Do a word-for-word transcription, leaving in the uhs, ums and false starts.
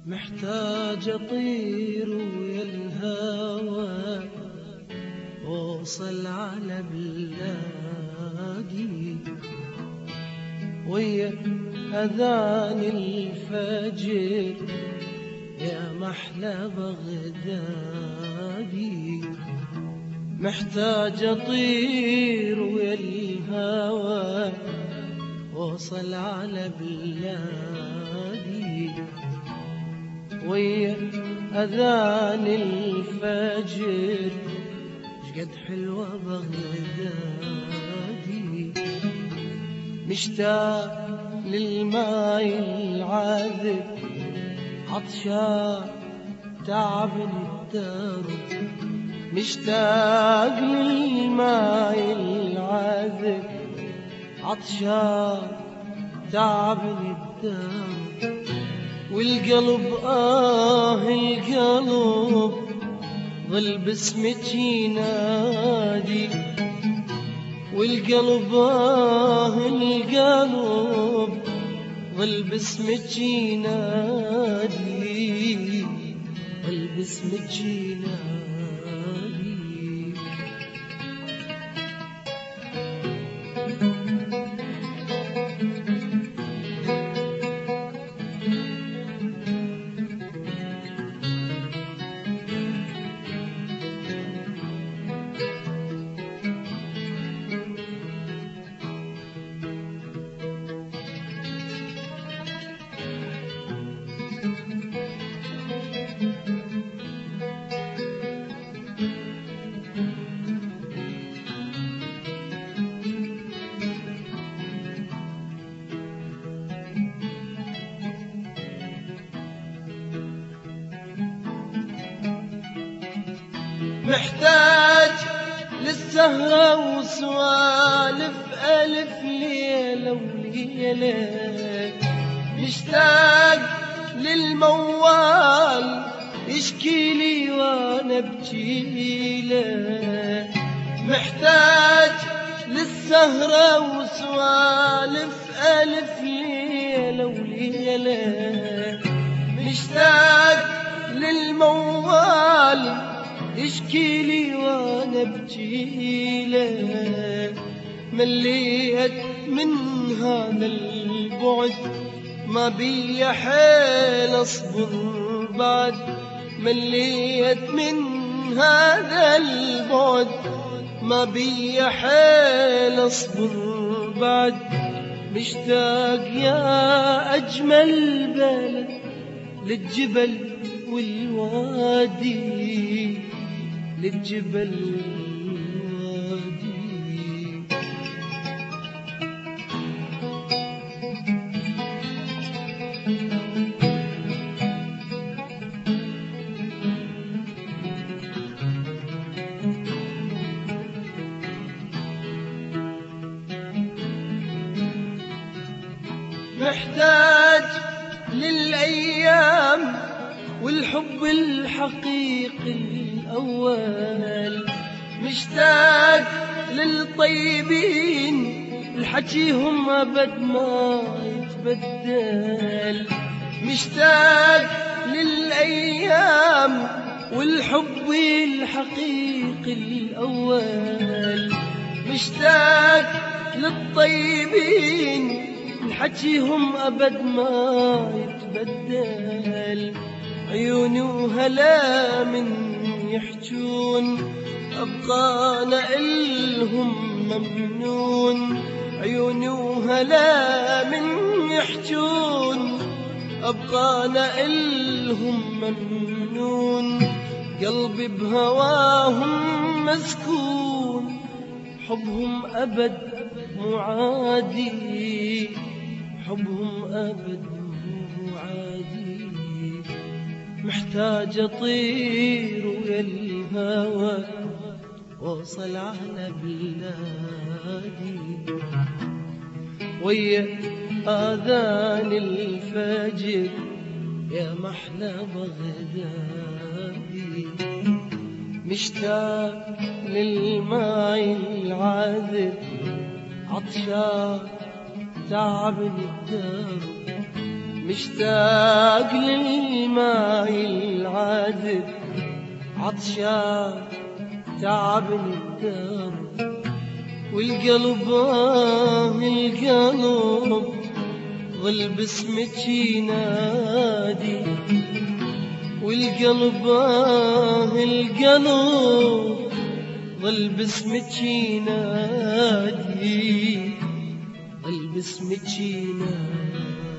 محتاج أطير ويا الهوى وأوصل على بلادي ويا أذان الفجر يا محلى بغدادي. محتاج أطير ويا الهوى وأوصل على بلادي ويا أذان الفجر شقد حلوة بغدادي. مشتاق للماء العذب عطشان تعب الدرب. مشتاق للماء العذب عطشان تعب الدرب. والقلب آه القلب ظل باسمك ينادي. والقلب آه القلب ظل باسمك ينادي. ظل باسمك ينادي. محتاج للسهرة وسوالف ألف ليلة وليلة. مشتاق للموال يشكي لي وانا ابكي له. محتاج للسهرة وسوالف ألف ليلة وليلة. مشتاق للموال يشكي لي وانا ابكي له. مليت من هذا البعد ما بي حيل اصبر بعد. مليت من هذا البعد ما بي حيل اصبر بعد. مشتاق يا اجمل بلد للجبل والوادي. للجبل والوادي. محتاج للأيام والحب الحقيقي الأول. مشتاق للطيبين الحكيهم أبد ما يتبدل. مشتاق للأيام والحب الحقيقي الأول. مشتاق للطيبين الحكيهم أبد ما يتبدل. عيوني وهلا من يحجون أبقى أنا إلهم ممنون. عيوني وهلا من يحجون أبقى أنا إلهم ممنون. قلبي بهواهم مسكون حبهم أبد معادي. حبهم أبد معادي. محتاج أطير ويا الهوى وأوصل على بلادي ويا آذان الفجر يا محلى بغدادي. مشتاق للماء العذب عطشان تعبني الدرب. مشتاق للماء العذب، عطشان تعبني الدرب، والقلب آه القلب ظل باسمك ينادي، والقلب آه القلب ظل باسمك ينادي، ظل باسمك ينادي.